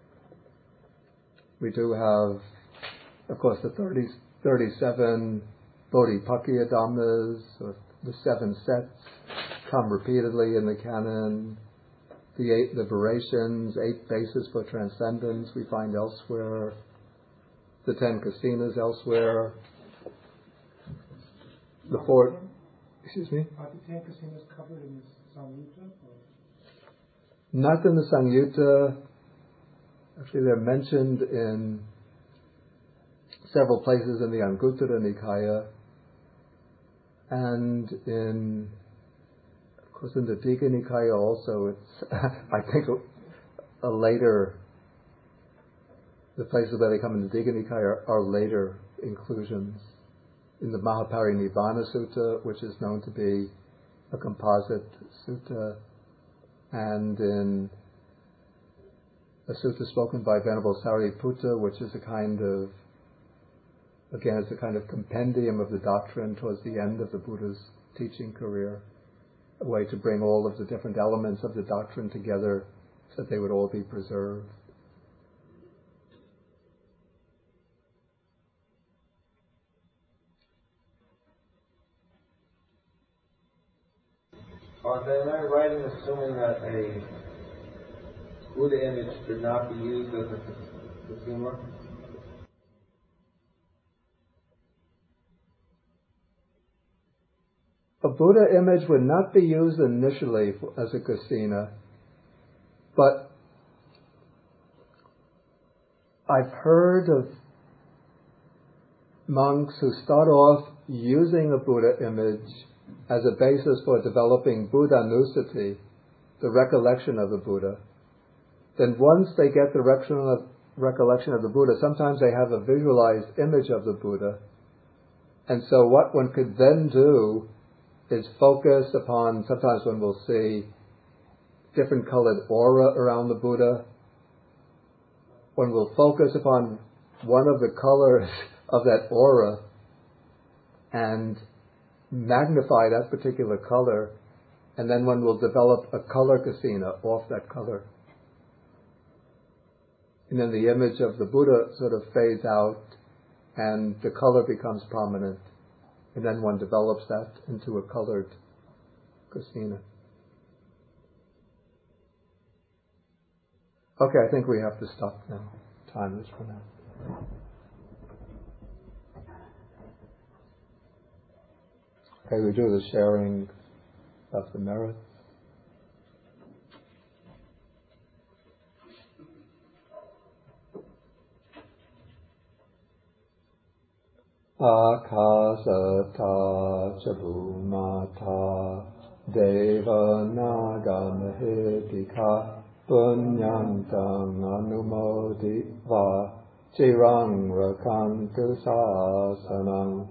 We do have, of course, the 37 Bodhipakkhya Dhammas, or the 7 sets, come repeatedly in the canon. The 8 liberations, 8 bases for transcendence we find elsewhere. The 10 kasinas elsewhere. The 4... Excuse me? Are the 10 kasinas covered in the Samyutta? Not in the Samyutta. Actually, they're mentioned in several places in the Anguttara Nikaya, and of course in the Digha Nikaya also. It's I think a later, the places where they come in the Digha Nikaya are later inclusions. In the Mahaparinibbana Sutta, which is known to be a composite sutta, and in a sutta spoken by Venerable Sariputta, which is a kind of compendium of the doctrine towards the end of the Buddha's teaching career, a way to bring all of the different elements of the doctrine together so that they would all be preserved. Then am I right in assuming that a Buddha image should not be used as a kasina? A Buddha image would not be used initially as a kasina, but I've heard of monks who start off using a Buddha image as a basis for developing Buddhanusati, the recollection of the Buddha. Then once they get the recollection of the Buddha, sometimes they have a visualized image of the Buddha, And so what one could then do is focus upon, sometimes one will see different colored aura around the Buddha. One will focus upon one of the colors of that aura and magnify that particular color, and then one will develop a color kasina off that color. And then the image of the Buddha sort of fades out and the color becomes prominent. And then one develops that into a colored kasina. Okay, I think we have to stop now. Time is run out. Okay, we do the sharing of the merits. Akasata chabumata deva naga mahedika punyantang anumoditva chirang rakantu sasanang.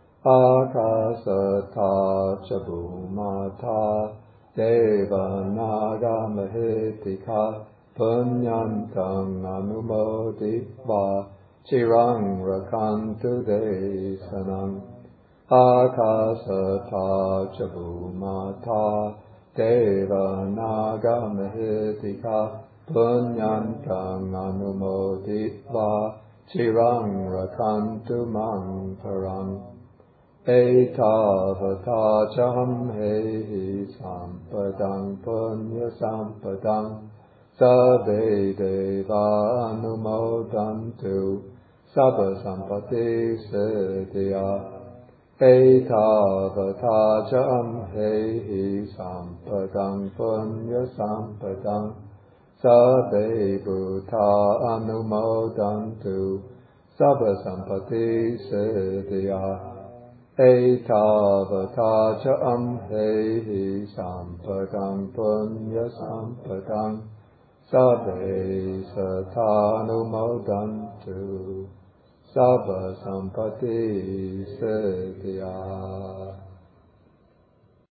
Akasata chabumata deva naga mahedika punyantang anumoditva Chirang rakantu desanam. Akasata chabumata deva naga mahedika punyantang anumoditva chirang rakantu mang parang. Etavata chaham hehi sampadang punya sampadang Sabbe deva anumodantu sabba sampati siddhya. Etavata jam hehi sampadang punya sampadang sabbe bhuta anumodantu sabba sampati siddhya. Etavata jam hehi sampadang punya sampadang Sabbe satanumodantu sabba sampati siddhya.